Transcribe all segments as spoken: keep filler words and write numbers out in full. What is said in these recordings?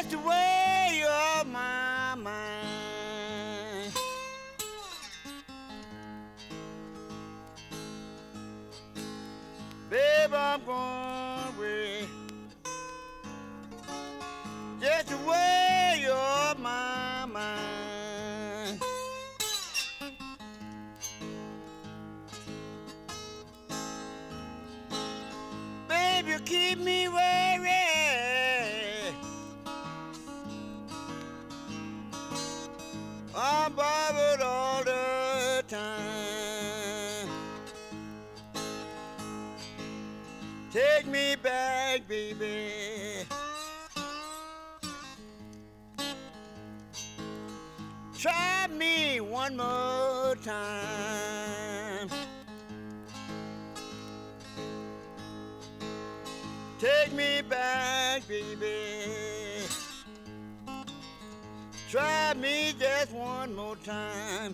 just the way you're my mind. Babe, I'm going away. Just the way you're my mind. Babe, you keep me worried. I'm bothered all the time. Take me back, baby. Try me one more time. Take me back, baby. Try me just one more time.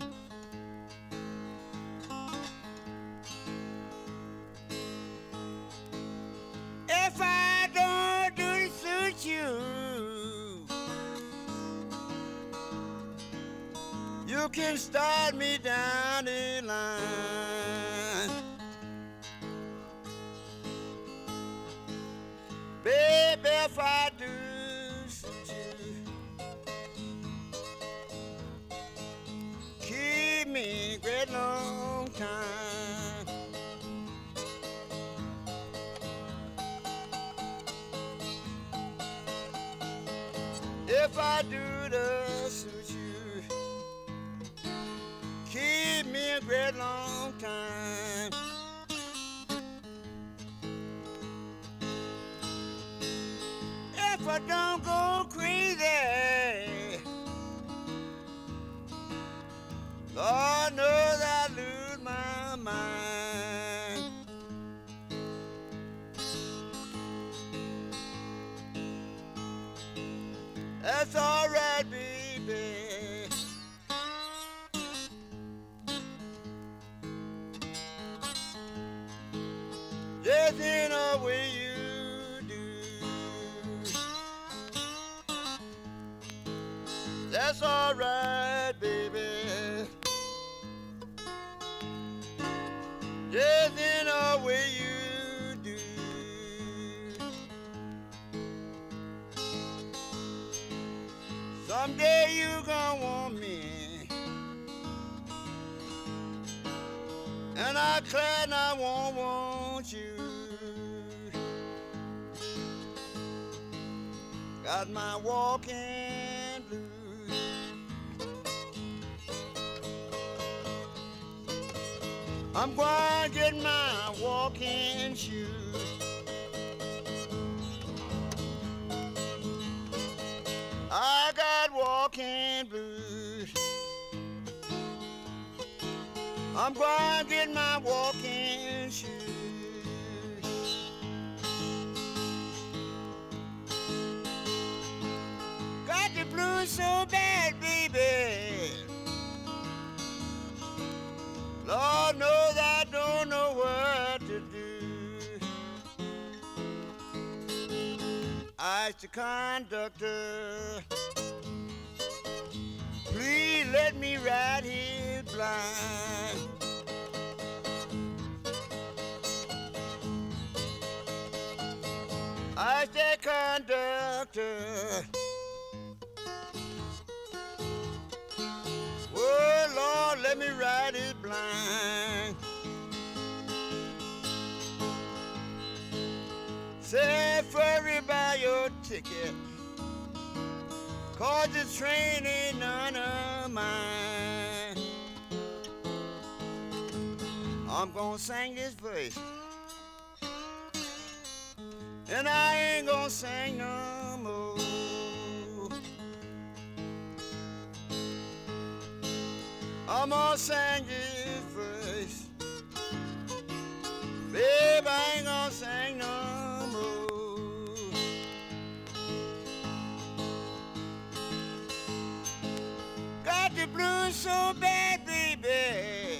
If I don't do to suit you, you can start me down the line. Baby, if I do suit you, keep me a great long time. If I do the suit you, keep me a great long time. If I don't go crazy, Lord knows I lose my mind. That's all right, baby. Just in a way you do. That's all right, baby. Just in a way you do. Someday you gon' want me, and I declare I won't want you. Got my walking blues. I'm gonna get my walking shoes. I got walking blues. I'm gonna get my walking shoes. Got the blues so bad, baby. Lord knows I don't know what to do. I asked the conductor, please let me ride here blind. I asked the conductor, oh Lord, let me ride it blind. Say, furry, buy your ticket, 'cause this train ain't none of mine. I'm gonna sing this verse, and I ain't gonna sing no more. I'm gonna sing this verse, babe, I ain't gonna sing no more. Got the blues so bad, baby.